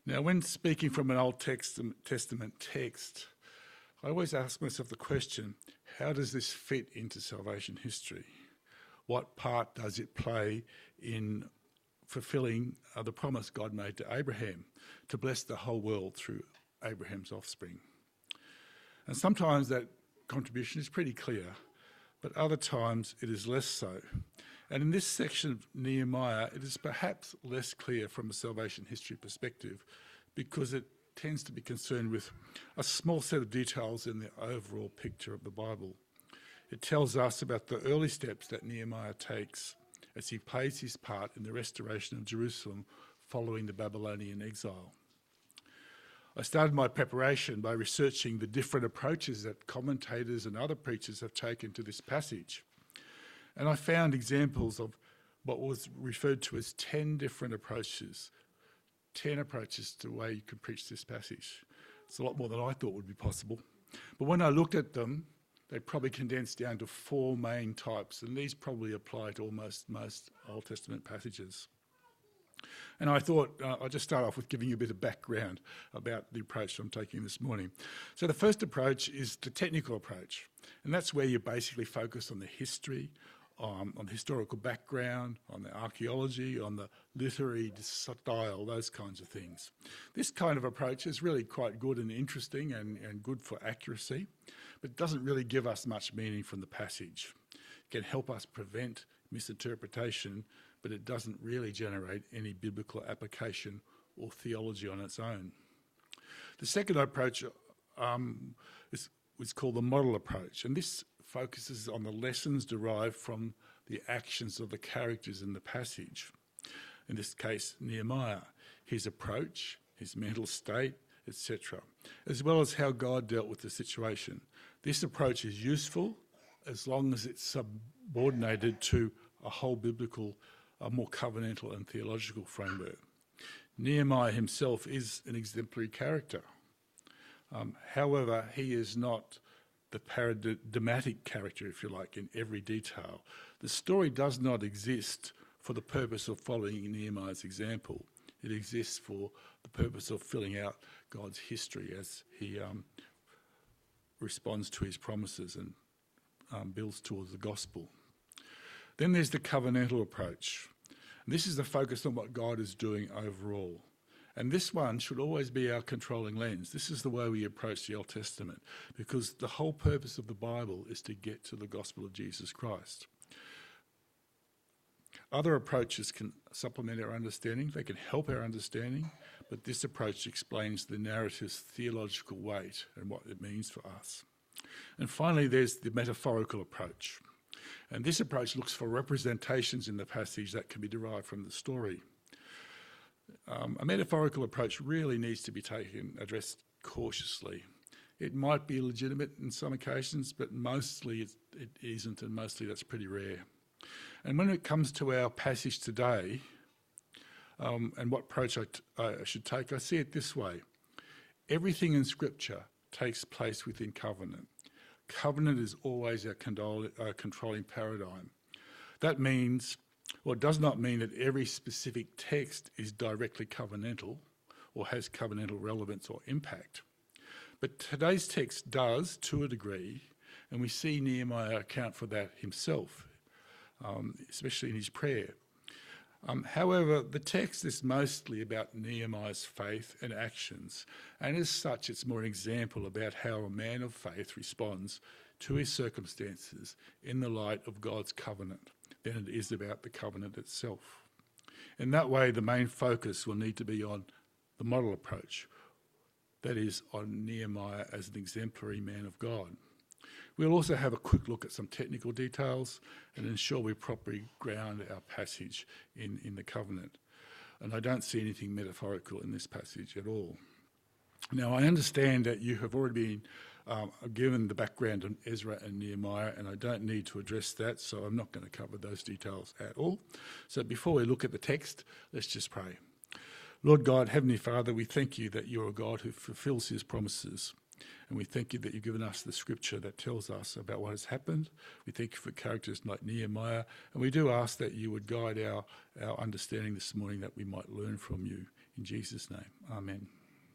Now, when speaking from an Old Testament text, I always ask myself the question, how does this fit into salvation history? What part does it play in fulfilling the promise God made to Abraham to bless the whole world through Abraham's offspring? And sometimes that contribution is pretty clear, but other times it is less so. And in this section of Nehemiah, it is perhaps less clear from a salvation history perspective because it tends to be concerned with a small set of details in the overall picture of the Bible. It tells us about the early steps that Nehemiah takes as he plays his part in the restoration of Jerusalem following the Babylonian exile. I started my preparation by researching the different approaches that commentators and other preachers have taken to this passage. And I found examples of what was referred to as 10 different approaches, 10 approaches to the way you can preach this passage. It's a lot more than I thought would be possible. But when I looked at them, they probably condensed down to 4 main types, and these probably apply to almost most Old Testament passages. And I thought I'd just start off with giving you a bit of background about the approach I'm taking this morning. So the first approach is the technical approach, and that's where you basically focus on the history, on the historical background, on the archaeology, on the literary style, those kinds of things. This kind of approach is really quite good and interesting and good for accuracy, but it doesn't really give us much meaning from the passage. It can help us prevent misinterpretation, but it doesn't really generate any biblical application or theology on its own. The second approach is called the model approach, and this focuses on the lessons derived from the actions of the characters in the passage. In this case, Nehemiah, his approach, his mental state, etc., as well as how God dealt with the situation. This approach is useful as long as it's subordinated to a whole biblical, a more covenantal and theological framework. Nehemiah himself is an exemplary character. However, he is not the paradigmatic character, if you like, in every detail. The story does not exist for the purpose of following Nehemiah's example. It exists for the purpose of filling out God's history as he responds to his promises and builds towards the gospel. Then there's the covenantal approach. And this is the focus on what God is doing overall. And this one should always be our controlling lens. This is the way we approach the Old Testament, because the whole purpose of the Bible is to get to the gospel of Jesus Christ. Other approaches can supplement our understanding. They can help our understanding, but this approach explains the narrative's theological weight and what it means for us. And finally, there's the metaphorical approach. And this approach looks for representations in the passage that can be derived from the story. A metaphorical approach really needs to be addressed cautiously. It might be legitimate in some occasions, but mostly it isn't, and mostly that's pretty rare. And when it comes to our passage today, and what approach I should take, I see it this way. Everything in Scripture takes place within covenant. Covenant is always our controlling paradigm. That means, well, it does not mean that every specific text is directly covenantal or has covenantal relevance or impact. But today's text does, to a degree, and we see Nehemiah account for that himself, especially in his prayer. However, the text is mostly about Nehemiah's faith and actions, and as such, it's more an example about how a man of faith responds to his circumstances in the light of God's covenant than it is about the covenant itself. In that way, the main focus will need to be on the model approach, that is, on Nehemiah as an exemplary man of God. We'll also have a quick look at some technical details and ensure we properly ground our passage in the covenant. And I don't see anything metaphorical in this passage at all. Now, I understand that you have already been given the background on Ezra and Nehemiah, and I don't need to address that, so I'm not going to cover those details at all. So before we look at the text, let's just pray. Lord God, Heavenly Father, we thank you that you're a God who fulfills his promises. And we thank you that you've given us the scripture that tells us about what has happened. We thank you for characters like Nehemiah. And we do ask that you would guide our understanding this morning, that we might learn from you In Jesus' name, amen.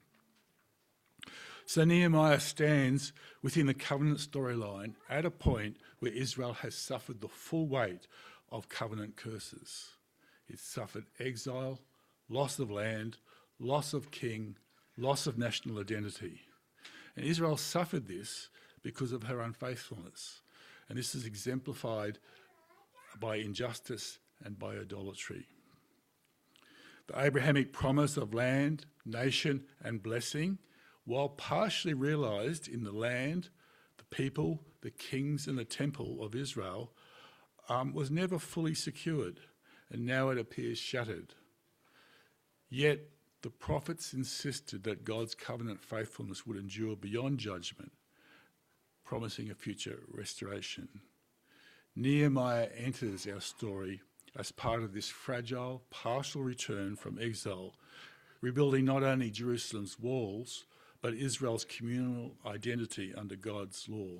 So Nehemiah stands within the covenant storyline at a point where Israel has suffered the full weight of covenant curses. It suffered exile, loss of land, loss of king, loss of national identity. And Israel suffered this because of her unfaithfulness. And this is exemplified by injustice and by idolatry. The Abrahamic promise of land, nation, and blessing, while partially realised in the land, the people, the kings, and the temple of Israel, was never fully secured, and now it appears shattered. Yet the prophets insisted that God's covenant faithfulness would endure beyond judgment, promising a future restoration. Nehemiah enters our story as part of this fragile, partial return from exile, rebuilding not only Jerusalem's walls, but Israel's communal identity under God's law.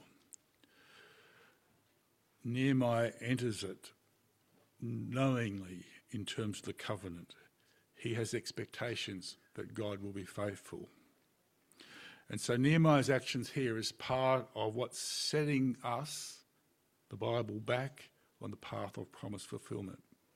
Nehemiah enters it knowingly in terms of the covenant. He has expectations that God will be faithful. And so Nehemiah's actions here is part of what's setting us, the Bible, back on the path of promised fulfillment.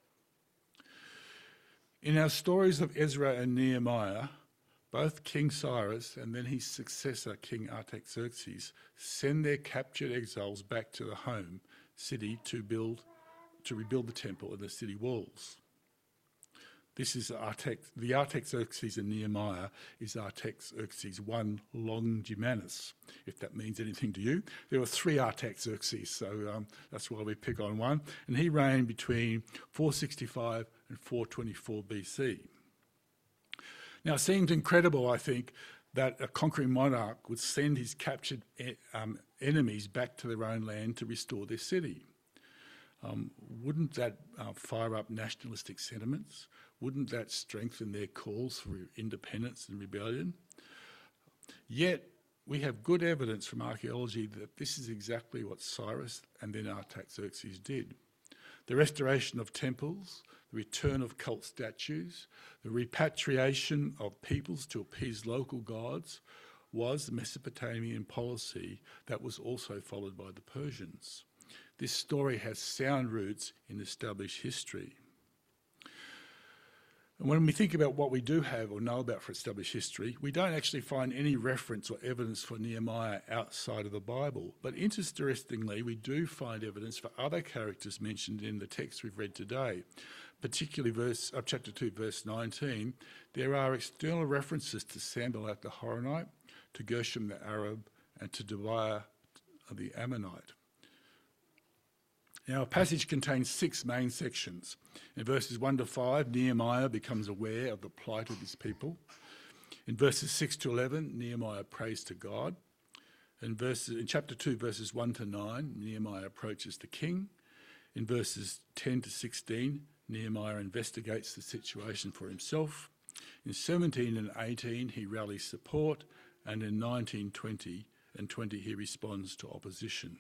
In our stories of Ezra and Nehemiah, both King Cyrus and then his successor, King Artaxerxes, send their captured exiles back to the home city to rebuild the temple and the city walls. This is the Artaxerxes in Nehemiah is Artaxerxes I Longimanus, if that means anything to you. There were 3 Artaxerxes, so that's why we pick on one. And he reigned between 465 and 424 BC. Now, it seems incredible, I think, that a conquering monarch would send his captured enemies back to their own land to restore their city. Wouldn't that fire up nationalistic sentiments? Wouldn't that strengthen their calls for independence and rebellion? Yet, we have good evidence from archaeology that this is exactly what Cyrus and then Artaxerxes did. The restoration of temples, the return of cult statues, the repatriation of peoples to appease local gods was the Mesopotamian policy that was also followed by the Persians. This story has sound roots in established history. And when we think about what we do have or know about for established history, we don't actually find any reference or evidence for Nehemiah outside of the Bible. But interestingly, we do find evidence for other characters mentioned in the text we've read today. Particularly chapter 2, verse 19, there are external references to Sanballat the Horonite, to Gershom the Arab, and to Tobiah the Ammonite. Now, our passage contains 6 main sections. In verses 1 to 5, Nehemiah becomes aware of the plight of his people. In verses 6 to 11, Nehemiah prays to God. In chapter 2, verses 1 to 9, Nehemiah approaches the king. In verses 10 to 16, Nehemiah investigates the situation for himself. In 17 and 18, he rallies support. And in 19, 20 and 20, he responds to opposition.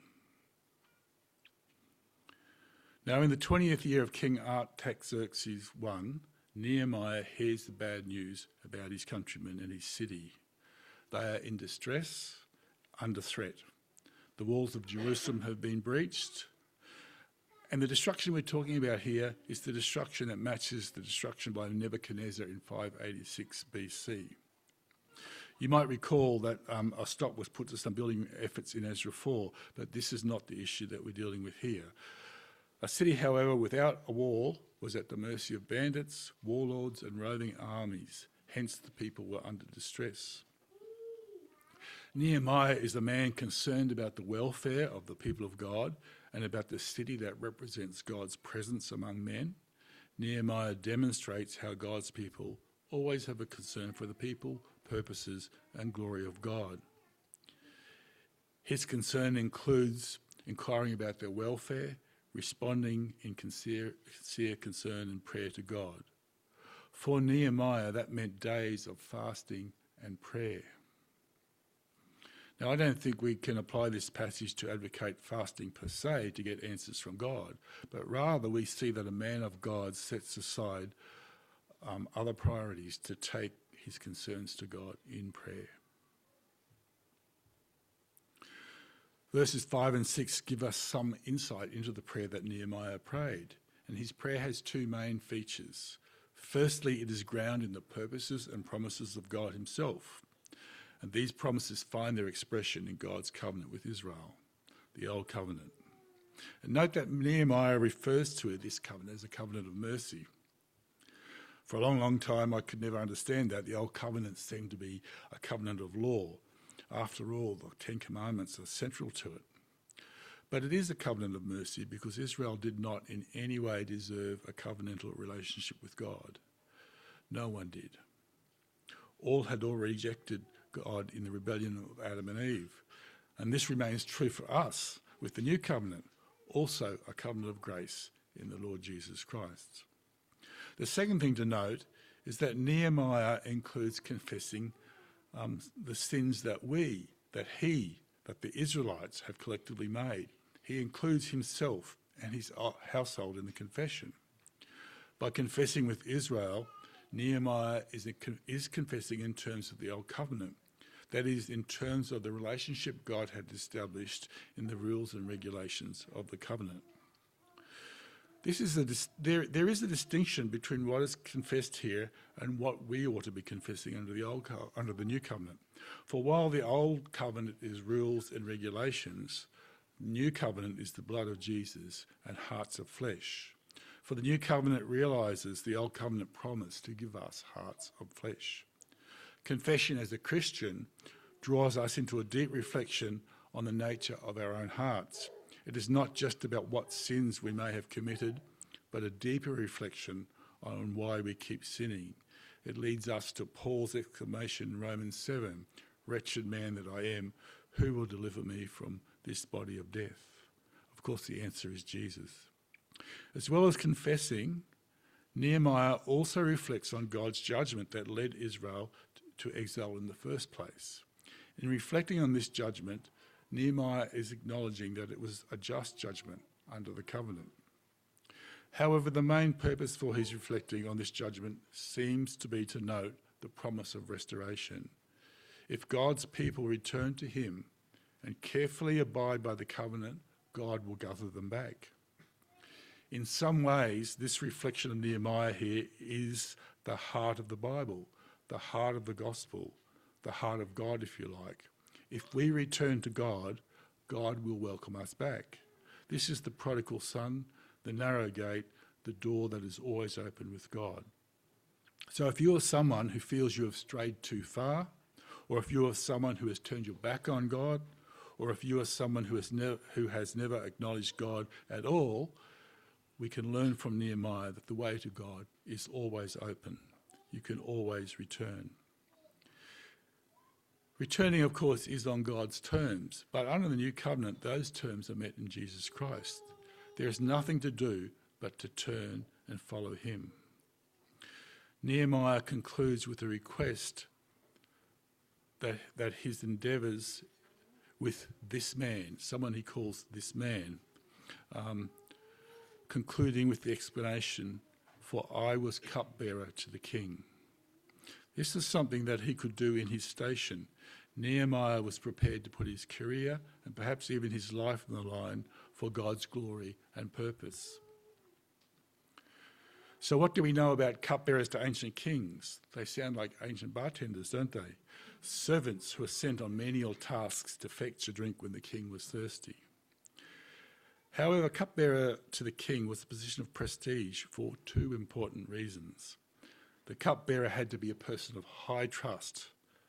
Now, in the 20th year of King Artaxerxes I, Nehemiah hears the bad news about his countrymen and his city. They are in distress, under threat. The walls of Jerusalem have been breached. And the destruction we're talking about here is the destruction that matches the destruction by Nebuchadnezzar in 586 BC. You might recall that a stop was put to some building efforts in Ezra 4, but this is not the issue that we're dealing with here. A city, however, without a wall was at the mercy of bandits, warlords, and roving armies. Hence, the people were under distress. Nehemiah is a man concerned about the welfare of the people of God and about the city that represents God's presence among men. Nehemiah demonstrates how God's people always have a concern for the people, purposes, and glory of God. His concern includes inquiring about their welfare, responding in sincere concern and prayer to God. For Nehemiah, that meant days of fasting and prayer. Now, I don't think we can apply this passage to advocate fasting per se to get answers from God, but rather we see that a man of God sets aside other priorities to take his concerns to God in prayer. Verses 5 and 6 give us some insight into the prayer that Nehemiah prayed, and his prayer has two main features. Firstly, it is grounded in the purposes and promises of God himself, and these promises find their expression in God's covenant with Israel, the Old Covenant. And note that Nehemiah refers to this covenant as a covenant of mercy. For a long, long time, I could never understand that. The Old Covenant seemed to be a covenant of law. After all, the Ten Commandments are central to it. But it is a covenant of mercy because Israel did not in any way deserve a covenantal relationship with God. No one did. All had already rejected God in the rebellion of Adam and Eve. And this remains true for us with the New Covenant, also a covenant of grace in the Lord Jesus Christ. The second thing to note is that Nehemiah includes confessing the sins that the Israelites have collectively made. He includes himself and his household in the confession. By confessing with Israel, Nehemiah is confessing in terms of the Old Covenant. That is, in terms of the relationship God had established in the rules and regulations of the covenant. There is a distinction between what is confessed here and what we ought to be confessing under the New Covenant. For while the Old Covenant is rules and regulations, the New Covenant is the blood of Jesus and hearts of flesh. For the New Covenant realises the Old Covenant promise to give us hearts of flesh. Confession as a Christian draws us into a deep reflection on the nature of our own hearts. It is not just about what sins we may have committed, but a deeper reflection on why we keep sinning. It leads us to Paul's exclamation in Romans 7, "Wretched man that I am, who will deliver me from this body of death?" Of course, the answer is Jesus. As well as confessing, Nehemiah also reflects on God's judgment that led Israel to exile in the first place. In reflecting on this judgment, Nehemiah is acknowledging that it was a just judgment under the covenant. However, the main purpose for his reflecting on this judgment seems to be to note the promise of restoration. If God's people return to him and carefully abide by the covenant, God will gather them back. In some ways, this reflection of Nehemiah here is the heart of the Bible, the heart of the gospel, the heart of God, if you like. If we return to God, God will welcome us back. This is the prodigal son, the narrow gate, the door that is always open with God. So if you are someone who feels you have strayed too far, or if you are someone who has turned your back on God, or if you are someone who has never acknowledged God at all, we can learn from Nehemiah that the way to God is always open. You can always return. Returning, of course, is on God's terms, but under the New Covenant, those terms are met in Jesus Christ. There is nothing to do but to turn and follow him. Nehemiah concludes with a request that his endeavours with this man, someone he calls this man, concluding with the explanation, "For I was cupbearer to the king." This is something that he could do in his station. Nehemiah was prepared to put his career and perhaps even his life on the line for God's glory and purpose. So what do we know about cupbearers to ancient kings? They sound like ancient bartenders, don't they? Servants who are sent on menial tasks to fetch a drink when the king was thirsty. However, cupbearer to the king was a position of prestige for two important reasons. The cupbearer had to be a person of high trust,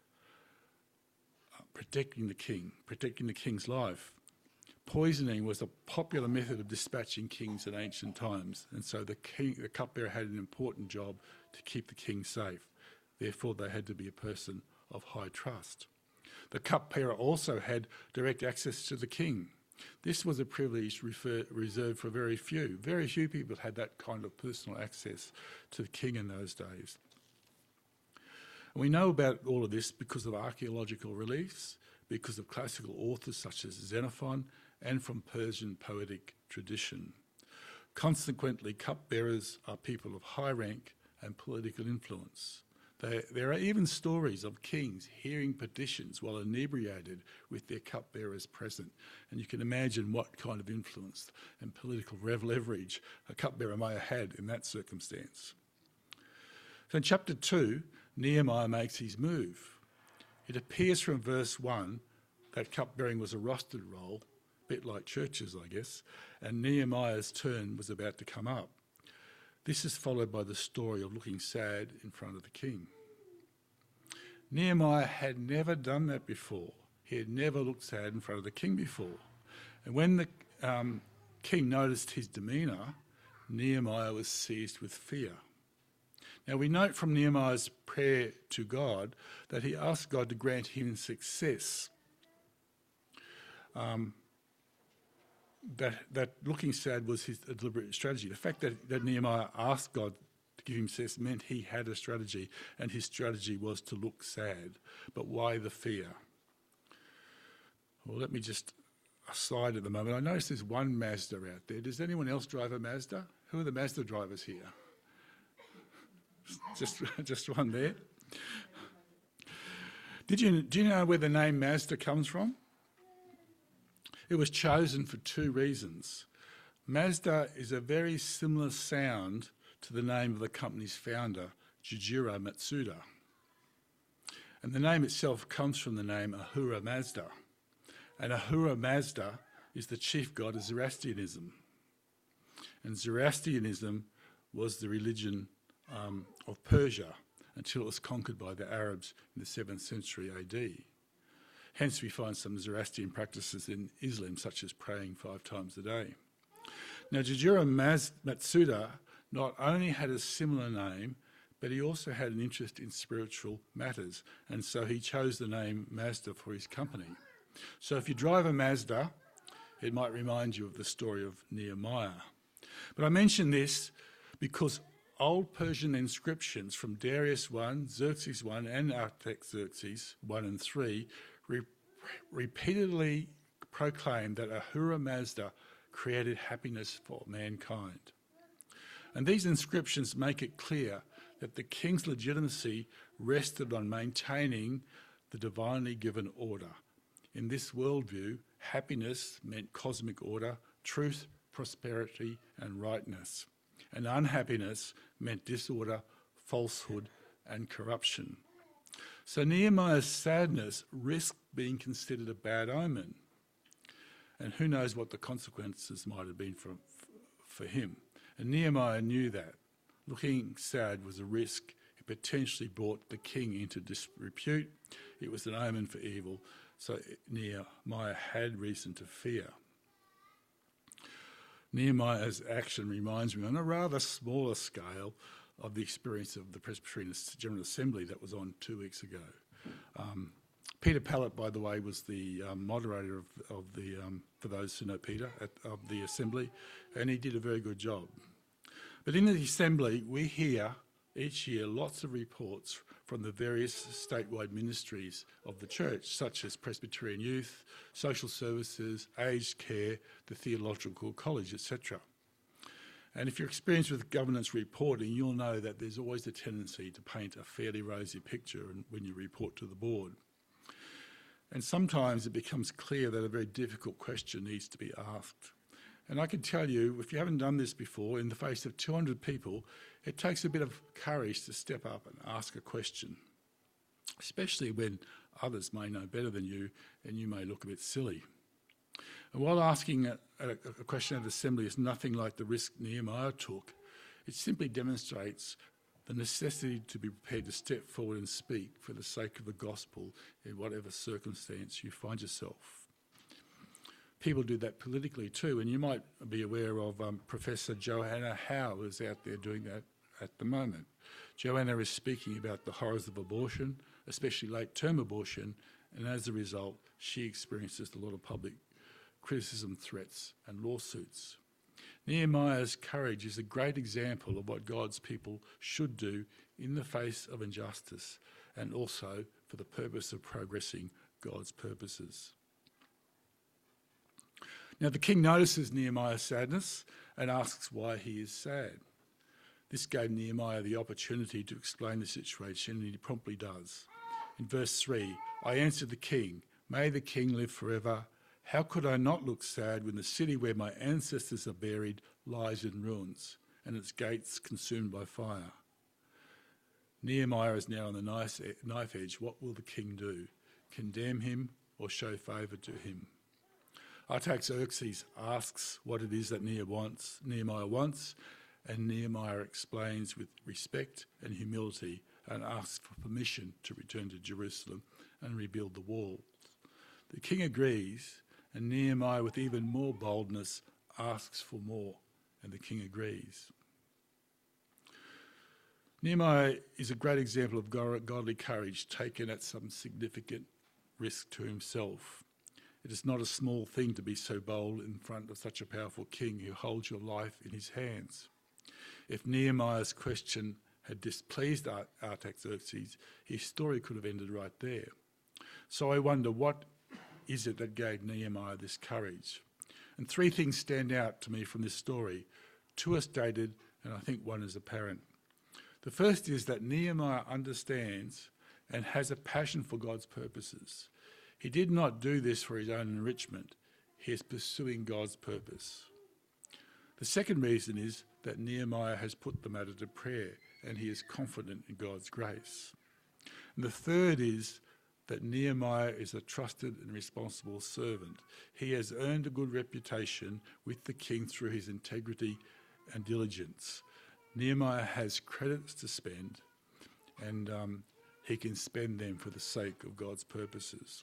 protecting the king's life. Poisoning was a popular method of dispatching kings in ancient times, and so the cupbearer had an important job to keep the king safe. Therefore, they had to be a person of high trust. The cupbearer also had direct access to the king. This was a privilege reserved for very few. Very few people had that kind of personal access to the king in those days. And we know about all of this because of archaeological reliefs, because of classical authors such as Xenophon, and from Persian poetic tradition. Consequently, cupbearers are people of high rank and political influence. There are even stories of kings hearing petitions while inebriated with their cupbearers present. And you can imagine what kind of influence and political leverage a cupbearer may have had in that circumstance. So in chapter 2, Nehemiah makes his move. It appears from verse 1 that cupbearing was a rostered role, a bit like churches, I guess, and Nehemiah's turn was about to come up. This is followed by the story of looking sad in front of the king. Nehemiah had never done that before. He had never looked sad in front of the king before. And when the king noticed his demeanour, Nehemiah was seized with fear. Now we note from Nehemiah's prayer to God that he asked God to grant him success. That looking sad was his deliberate strategy. The fact that Nehemiah asked God to give him success meant he had a strategy, and his strategy was to look sad. But why the fear? Well, let me just aside at the moment. I notice there's one Mazda out there. Does anyone else drive a Mazda? Who are the Mazda drivers here? Just one there. Do you know where the name Mazda comes from? It was chosen for two reasons. Mazda is a very similar sound to the name of the company's founder, Jujiro Matsuda. And the name itself comes from the name Ahura Mazda. And Ahura Mazda is the chief god of Zoroastrianism. And Zoroastrianism was the religion of Persia until it was conquered by the Arabs in the 7th century AD. Hence we find some Zoroastrian practices in Islam, such as praying 5 times a day. Now Jujiro Matsuda not only had a similar name, but he also had an interest in spiritual matters, and so he chose the name Mazda for his company. So if you drive a Mazda, it might remind you of the story of Nehemiah. But I mention this because Old Persian inscriptions from Darius I, Xerxes I, and Artaxerxes I and III repeatedly proclaim that Ahura Mazda created happiness for mankind. And these inscriptions make it clear that the king's legitimacy rested on maintaining the divinely given order. In this worldview, happiness meant cosmic order, truth, prosperity, and rightness. And unhappiness meant disorder, falsehood, and corruption. So Nehemiah's sadness risked being considered a bad omen. And who knows what the consequences might have been for him. And Nehemiah knew that. Looking sad was a risk. It potentially brought the king into disrepute. It was an omen for evil. So Nehemiah had reason to fear. Nehemiah's action reminds me on a rather smaller scale of the experience of the Presbyterian General Assembly that was on 2 weeks ago. Peter Pallett, by the way, was the moderator of the, for those who know Peter, of the Assembly, and he did a very good job. But in the Assembly, we hear each year lots of reports from the various statewide ministries of the church, such as Presbyterian Youth, Social Services, Aged Care, the Theological College, etc. And if you're experienced with governance reporting, you'll know that there's always a tendency to paint a fairly rosy picture when you report to the board. And sometimes it becomes clear that a very difficult question needs to be asked. And I can tell you, if you haven't done this before, in the face of 200 people, it takes a bit of courage to step up and ask a question, especially when others may know better than you and you may look a bit silly. And while asking a question at assembly is nothing like the risk Nehemiah took, it simply demonstrates the necessity to be prepared to step forward and speak for the sake of the gospel in whatever circumstance you find yourself. People do that politically too, and you might be aware of Professor Joanna Howe is out there doing that at the moment. Joanna is speaking about the horrors of abortion, especially late-term abortion, and as a result, she experiences a lot of public criticism, threats, and lawsuits. Nehemiah's courage is a great example of what God's people should do in the face of injustice, and also for the purpose of progressing God's purposes. Now the king notices Nehemiah's sadness and asks why he is sad. This gave Nehemiah the opportunity to explain the situation, and he promptly does. In verse 3, I answered the king, may the king live forever. How could I not look sad when the city where my ancestors are buried lies in ruins, and its gates consumed by fire? Nehemiah is now on the knife edge. What will the king do? Condemn him or show favour to him? Artaxerxes asks what it is that Nehemiah wants, and Nehemiah explains with respect and humility and asks for permission to return to Jerusalem and rebuild the walls. The king agrees, and Nehemiah, with even more boldness, asks for more, and the king agrees. Nehemiah is a great example of godly courage taken at some significant risk to himself. It is not a small thing to be so bold in front of such a powerful king who holds your life in his hands. If Nehemiah's question had displeased Artaxerxes, his story could have ended right there. So I wonder, what is it that gave Nehemiah this courage? And three things stand out to me from this story. Two are stated, and I think one is apparent. The first is that Nehemiah understands and has a passion for God's purposes. He did not do this for his own enrichment. He is pursuing God's purpose. The second reason is that Nehemiah has put the matter to prayer, and he is confident in God's grace. And the third is that Nehemiah is a trusted and responsible servant. He has earned a good reputation with the king through his integrity and diligence. Nehemiah has credits to spend, and he can spend them for the sake of God's purposes.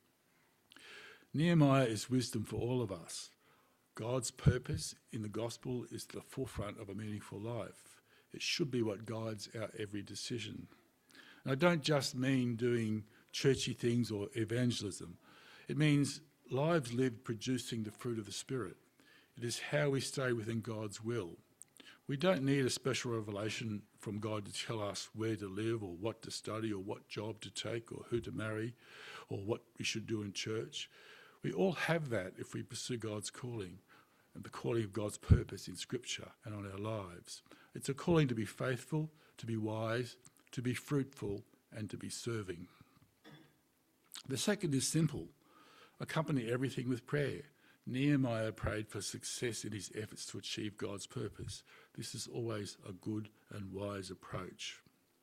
Nehemiah is wisdom for all of us. God's purpose in the gospel is the forefront of a meaningful life. It should be what guides our every decision. And I don't just mean doing churchy things or evangelism. It means lives lived producing the fruit of the Spirit. It is how we stay within God's will. We don't need a special revelation from God to tell us where to live or what to study or what job to take or who to marry or what we should do in church. We all have that if we pursue God's calling and the calling of God's purpose in Scripture and on our lives. It's a calling to be faithful, to be wise, to be fruitful, and to be serving. The second is simple. Accompany everything with prayer. Nehemiah prayed for success in his efforts to achieve God's purpose. This is always a good and wise approach.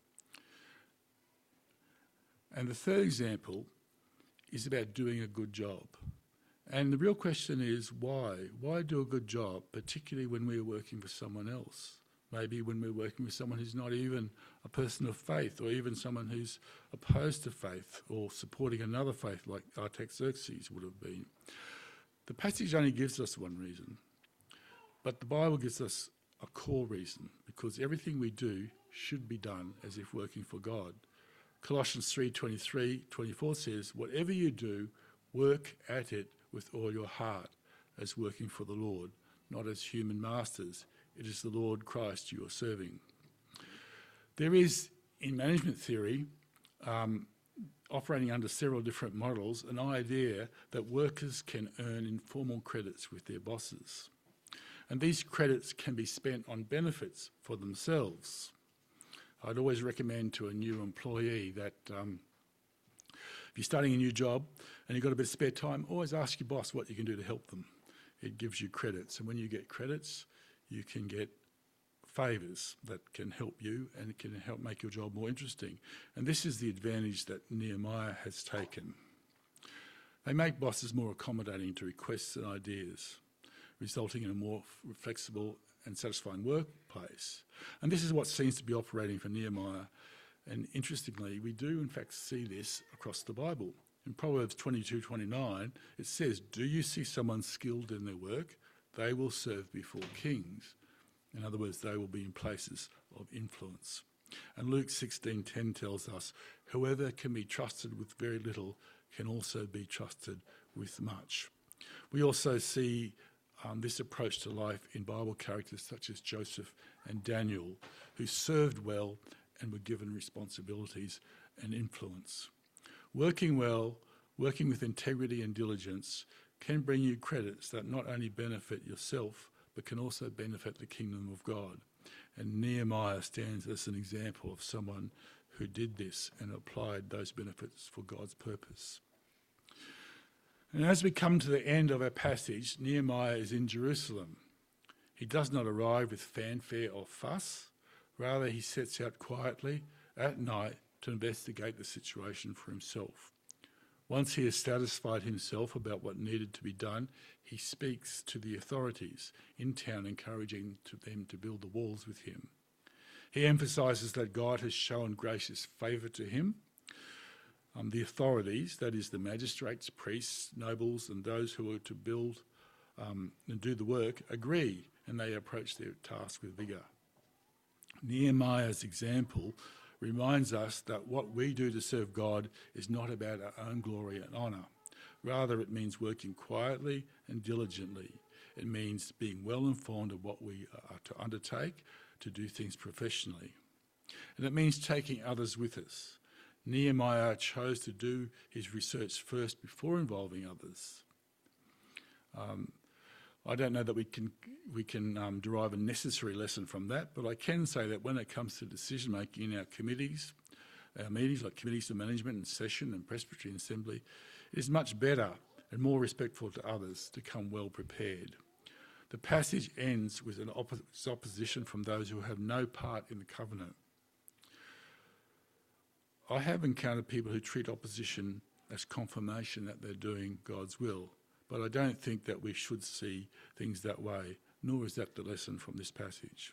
And the third example is about doing a good job. And the real question is why? Why do a good job, particularly when we're working for someone else? Maybe when we're working with someone who's not even a person of faith, or even someone who's opposed to faith or supporting another faith like Artaxerxes would have been. The passage only gives us one reason, but the Bible gives us a core reason, because everything we do should be done as if working for God. Colossians 3:23-24 says, whatever you do, work at it with all your heart, as working for the Lord, not as human masters. It is the Lord Christ you are serving. There is, in management theory, operating under several different models, an idea that workers can earn informal credits with their bosses. And these credits can be spent on benefits for themselves. I'd always recommend to a new employee that if you're starting a new job and you've got a bit of spare time, always ask your boss what you can do to help them. It gives you credits, and when you get credits, you can get favours that can help you and it can help make your job more interesting. And this is the advantage that Nehemiah has taken. They make bosses more accommodating to requests and ideas, resulting in a more flexible and satisfying workplace. And this is what seems to be operating for Nehemiah. And interestingly, we do in fact see this across the Bible. In Proverbs 22:29, it says, do you see someone skilled in their work? They will serve before kings. In other words, they will be in places of influence. And Luke 16:10 tells us, whoever can be trusted with very little can also be trusted with much. We also see this approach to life in Bible characters such as Joseph and Daniel, who served well and were given responsibilities and influence. Working well, working with integrity and diligence can bring you credits that not only benefit yourself, but can also benefit the kingdom of God. And Nehemiah stands as an example of someone who did this and applied those benefits for God's purpose. And as we come to the end of our passage, Nehemiah is in Jerusalem. He does not arrive with fanfare or fuss. Rather, he sets out quietly at night to investigate the situation for himself. Once he has satisfied himself about what needed to be done, he speaks to the authorities in town, encouraging them to build the walls with him. He emphasises that God has shown gracious favour to him. The authorities, that is the magistrates, priests, nobles and those who are to build and do the work, agree, and they approach their task with vigour. Nehemiah's example reminds us that what we do to serve God is not about our own glory and honour. Rather, it means working quietly and diligently. It means being well informed of what we are to undertake, to do things professionally. And it means taking others with us. Nehemiah chose to do his research first before involving others. I don't know that we can derive a necessary lesson from that, but I can say that when it comes to decision making in our committees, our meetings like committees of management and session and Presbyterian Assembly, it is much better and more respectful to others to come well prepared. The passage ends with an opposition from those who have no part in the covenant. I have encountered people who treat opposition as confirmation that they're doing God's will, but I don't think that we should see things that way, nor is that the lesson from this passage.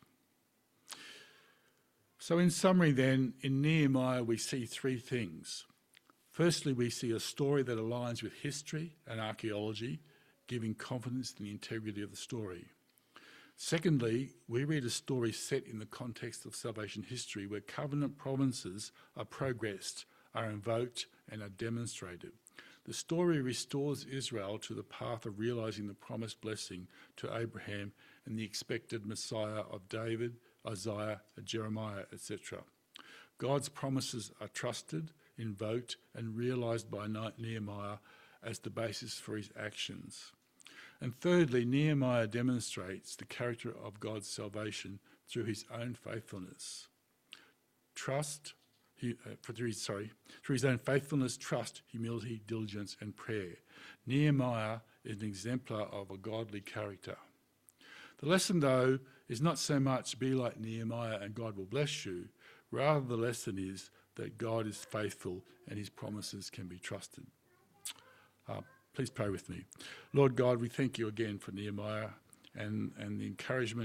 So in summary then, in Nehemiah we see three things. Firstly, we see a story that aligns with history and archaeology, giving confidence in the integrity of the story. Secondly, we read a story set in the context of salvation history where covenant promises are progressed, are invoked and are demonstrated. The story restores Israel to the path of realising the promised blessing to Abraham and the expected Messiah of David, Isaiah, Jeremiah, etc. God's promises are trusted, invoked and realised by Nehemiah as the basis for his actions. And thirdly, Nehemiah demonstrates the character of God's salvation through his own faithfulness. Through his own faithfulness, trust, humility, diligence and prayer. Nehemiah is an exemplar of a godly character. The lesson, though, is not so much be like Nehemiah and God will bless you. Rather, the lesson is that God is faithful and his promises can be trusted. Please pray with me. Lord God, we thank you again for Nehemiah and the encouragement